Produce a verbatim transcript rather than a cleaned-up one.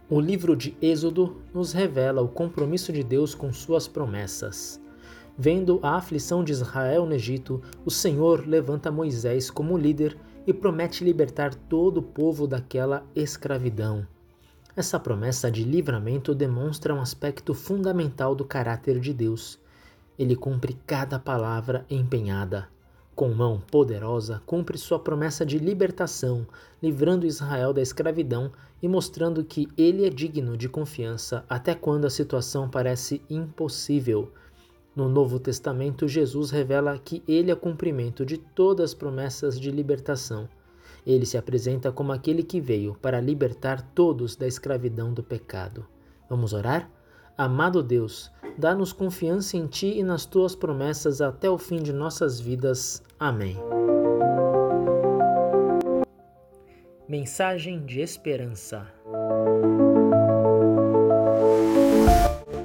O livro de Êxodo nos revela o compromisso de Deus com suas promessas. Vendo a aflição de Israel no Egito, o Senhor levanta Moisés como líder e promete libertar todo o povo daquela escravidão. Essa promessa de livramento demonstra um aspecto fundamental do caráter de Deus. Ele cumpre cada palavra empenhada. Com mão poderosa, cumpre sua promessa de libertação, livrando Israel da escravidão e mostrando que ele é digno de confiança até quando a situação parece impossível. No Novo Testamento, Jesus revela que ele é o cumprimento de todas as promessas de libertação. Ele se apresenta como aquele que veio para libertar todos da escravidão do pecado. Vamos orar? Amado Deus, dá-nos confiança em Ti e nas Tuas promessas até o fim de nossas vidas. Amém. Mensagem de esperança.